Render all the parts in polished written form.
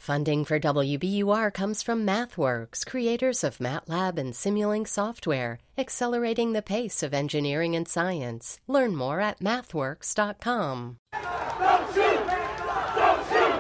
Funding for WBUR comes from MathWorks, creators of MATLAB and Simulink software, accelerating the pace of engineering and science. Learn more at mathworks.com. Don't shoot! Don't shoot!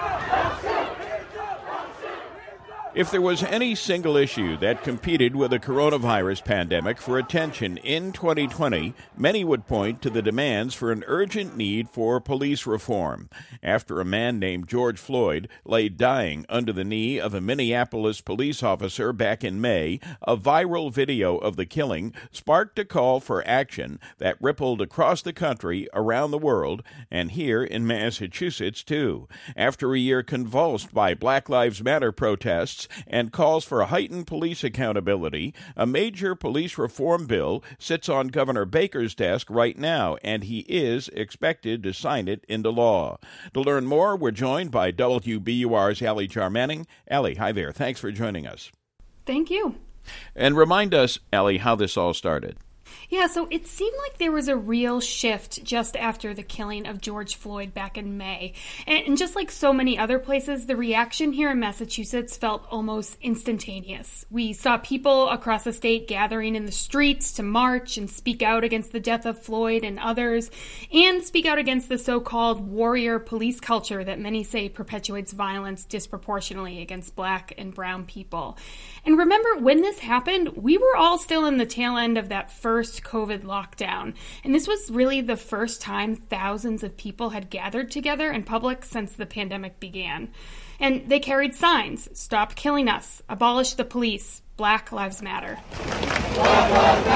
If there was any single issue that competed with the coronavirus pandemic for attention in 2020, many would point to the demands for an urgent need for police reform. After a man named George Floyd lay dying under the knee of a Minneapolis police officer back in May, a viral video of the killing sparked a call for action that rippled across the country, around the world, and here in Massachusetts, too. After a year convulsed by Black Lives Matter protests and calls for heightened police accountability, a major police reform bill sits on Governor Baker's desk right now, and he is expected to sign it into law. To learn more, we're joined by WBUR's Allie Jarmanning. Allie, hi there. Thanks for joining us. Thank you. And remind us, Allie, how this all started. Yeah, so it seemed like there was a real shift just after the killing of George Floyd back in May. And just like so many other places, the reaction here in Massachusetts felt almost instantaneous. We saw people across the state gathering in the streets to march and speak out against the death of Floyd and others, and speak out against the so-called warrior police culture that many say perpetuates violence disproportionately against Black and brown people. And remember, when this happened, we were all still in the tail end of that first COVID lockdown. And this was really the first time thousands of people had gathered together in public since the pandemic began. And they carried signs: "Stop killing us," "Abolish the police," "Black Lives Matter." Black Lives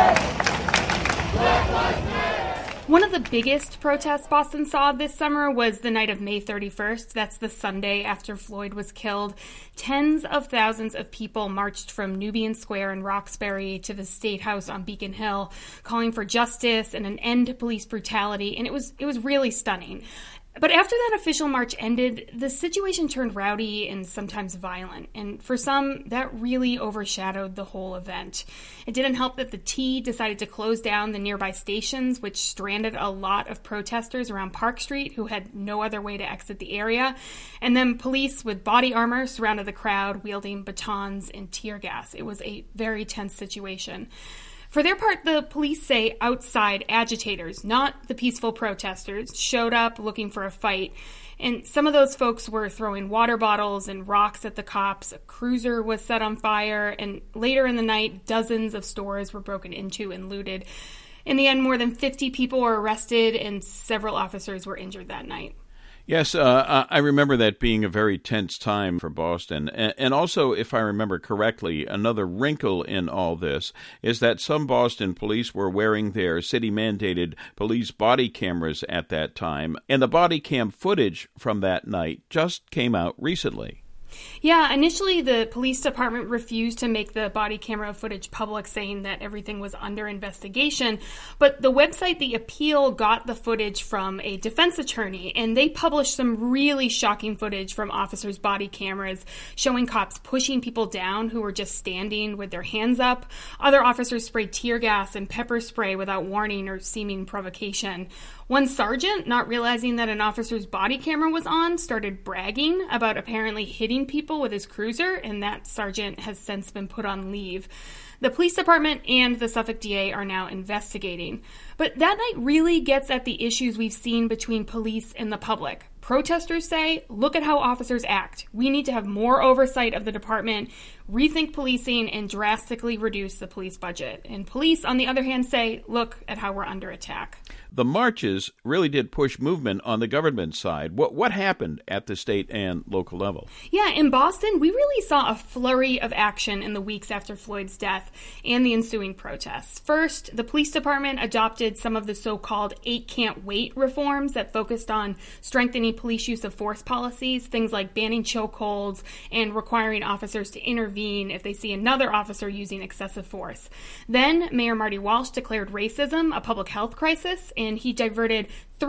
Matter! Black Lives Matter! One of the biggest protests Boston saw this summer was the night of May 31st. That's the Sunday after Floyd was killed. Tens of thousands of people marched from Nubian Square in Roxbury to the State House on Beacon Hill, calling for justice and an end to police brutality, and it was really stunning. But after that official march ended, the situation turned rowdy and sometimes violent. And for some, that really overshadowed the whole event. It didn't help that the T decided to close down the nearby stations, which stranded a lot of protesters around Park Street who had no other way to exit the area. And then police with body armor surrounded the crowd, wielding batons and tear gas. It was a very tense situation. For their part, the police say outside agitators, not the peaceful protesters, showed up looking for a fight. And some of those folks were throwing water bottles and rocks at the cops. A cruiser was set on fire. And later in the night, dozens of stores were broken into and looted. In the end, more than 50 people were arrested and several officers were injured that night. Yes, I remember that being a very tense time for Boston. And also, if I remember correctly, another wrinkle in all this is that some Boston police were wearing their city-mandated police body cameras at that time, and the body cam footage from that night just came out recently. Yeah, initially the police department refused to make the body camera footage public, saying that everything was under investigation. But the website The Appeal got the footage from a defense attorney, and they published some really shocking footage from officers' body cameras showing cops pushing people down who were just standing with their hands up. Other officers sprayed tear gas and pepper spray without warning or seeming provocation. One sergeant, not realizing that an officer's body camera was on, started bragging about apparently hitting people with his cruiser, and that sergeant has since been put on leave. The police department and the Suffolk DA are now investigating. But that night really gets at the issues we've seen between police and the public. Protesters say, look at how officers act. We need to have more oversight of the department, rethink policing, and drastically reduce the police budget. And police, on the other hand, say, look at how we're under attack. The marches really did push movement on the government side. What happened at the state and local level? Yeah, in Boston, we really saw a flurry of action in the weeks after Floyd's death and the ensuing protests. First, the police department adopted some of the so-called 8 Can't Wait reforms that focused on strengthening police use of force policies, things like banning chokeholds and requiring officers to intervene if they see another officer using excessive force. Then, Mayor Marty Walsh declared racism a public health crisis, and he diverted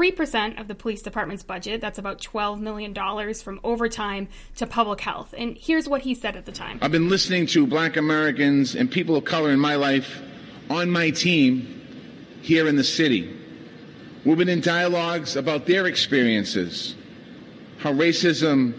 3% of the police department's budget, that's about $12 million, from overtime to public health. And here's what he said at the time. I've been listening to Black Americans and people of color in my life on my team here in the city. We've been in dialogues about their experiences, how racism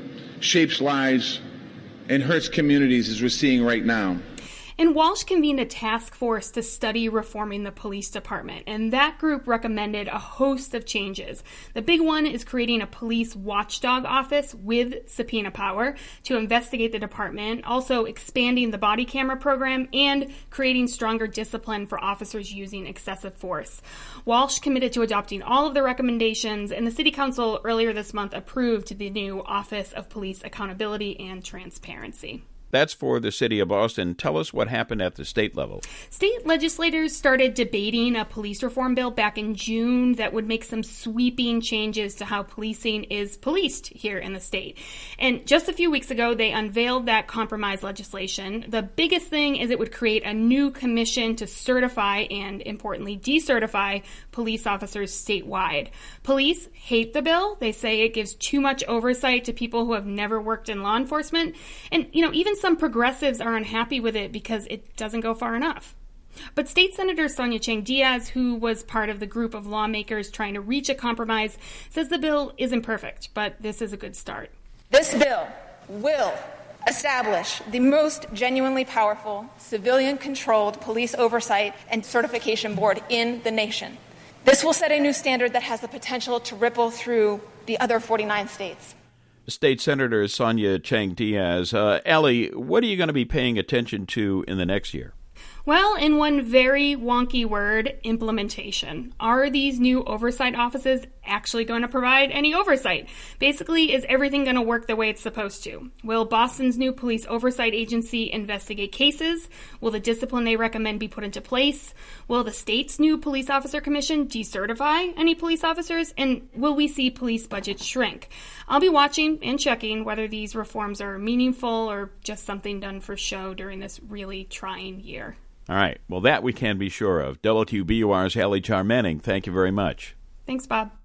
shapes lives and hurts communities as we're seeing right now. And Walsh convened a task force to study reforming the police department, and that group recommended a host of changes. The big one is creating a police watchdog office with subpoena power to investigate the department, also expanding the body camera program, and creating stronger discipline for officers using excessive force. Walsh committed to adopting all of the recommendations, and the City Council earlier this month approved the new Office of Police Accountability and Transparency. That's for the city of Boston. Tell us what happened at the state level. State legislators started debating a police reform bill back in June that would make some sweeping changes to how policing is policed here in the state. And just a few weeks ago, they unveiled that compromise legislation. The biggest thing is it would create a new commission to certify and, importantly, decertify police officers statewide. Police hate the bill. They say it gives too much oversight to people who have never worked in law enforcement. And, even some progressives are unhappy with it because it doesn't go far enough. But State Senator Sonia Chang Diaz, who was part of the group of lawmakers trying to reach a compromise, says the bill isn't perfect, but this is a good start. This bill will establish the most genuinely powerful, civilian-controlled police oversight and certification board in the nation. This will set a new standard that has the potential to ripple through the other 49 states. State Senator Sonia Chang Diaz. Ellie, what are you going to be paying attention to in the next year? Well, in one very wonky word, implementation. Are these new oversight offices actually going to provide any oversight? Basically, is everything going to work the way it's supposed to? Will Boston's new police oversight agency investigate cases? Will the discipline they recommend be put into place? Will the state's new police officer commission decertify any police officers? And will we see police budgets shrink? I'll be watching and checking whether these reforms are meaningful or just something done for show during this really trying year. All right. Well, that we can be sure of. WQBUR's Ellie Charmanning, thank you very much. Thanks, Bob.